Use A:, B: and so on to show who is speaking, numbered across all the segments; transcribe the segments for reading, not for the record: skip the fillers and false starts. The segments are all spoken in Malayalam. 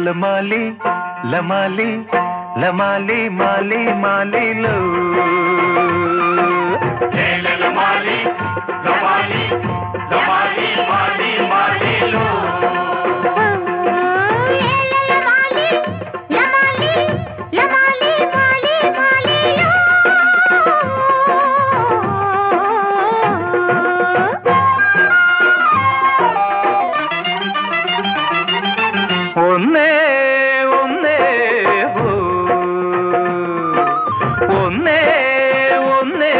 A: ലമാലി ലമാലി ലമാലി മാലി മാലി ലോ ലമാലി ലമാലി ലമാലി മാലി മാലി ലോ ഒന്നേ ഒന്നേ ഒന്നേ ഒന്നേ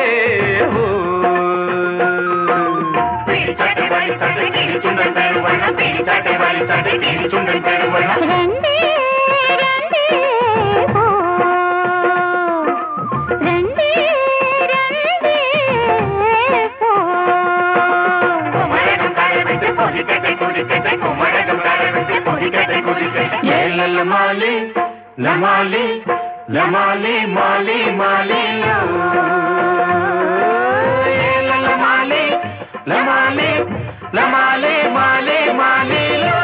A: ലമാലി ലമാലി ലമാലി മാലി മാലി ലോ ലമാലി ലമാലി ലമാലി മാലി മാലി ലോ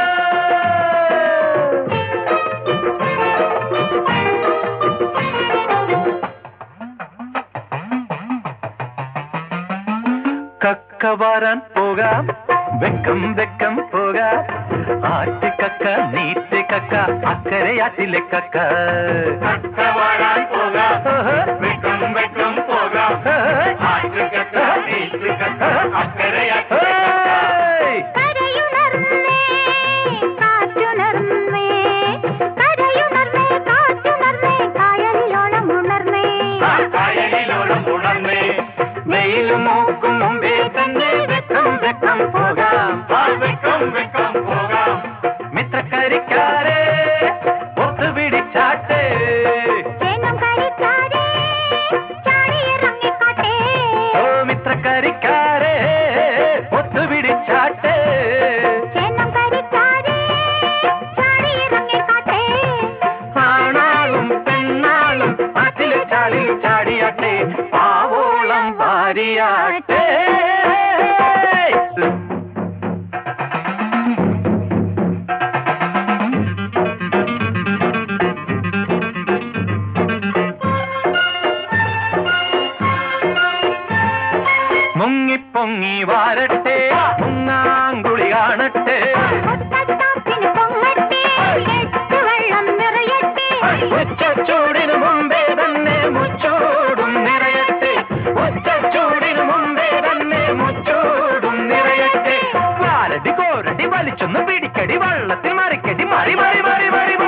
A: കക്ക വാരാൻ പോകാം വെക്കം വെക്കം പോകാം ആറ്റുകക്ക നീറ്റുകക്ക അക്കരയാറ്റിലെ കക്ക വാരാൻ പോകാം വെക്കം വെക്കം പോകാം ആറ്റുകക്ക നീറ്റുകക്ക അക്കരയാറ്റിലെ കായലിലോളം ഉണർന്നേ വെയിൽ മൂക്കും മുമ്പേ തന്നെ വെക്കം വെക്കം പോകാം വെക്കം വെക്കം പോകാം മിത്രക്കരിക്കാരെ ഒത്തുപിടിച്ചാട്ടെ ഓ മിത്രക്കരിക്കാരെ ഒത്തുപിടിച്ചാട്ടെ ആണാളും പെണ്ണാളും അതിലെ ചാടിൽ ചാടിയാട്ടെ പാവോളം ഭാര്യയാട്ടെ മുങ്ങിപ്പൊങ്ങി വാരട്ടെ മുങ്ങാങ്കുളി കാണട്ടെ ഉച്ചച്ചൂടിനു മുമ്പേ തന്നെ മുച്ചോടും നിറയട്ടെ ഉച്ചച്ചൂടിനു മുമ്പേ തന്നെ മുച്ചോടും നിറയട്ടെ വാരടി കോരടി വലിച്ചൊന്ന് പിടിക്കടി വള്ളത്തിൽ മറിക്കടി മറി മറി മറി മറി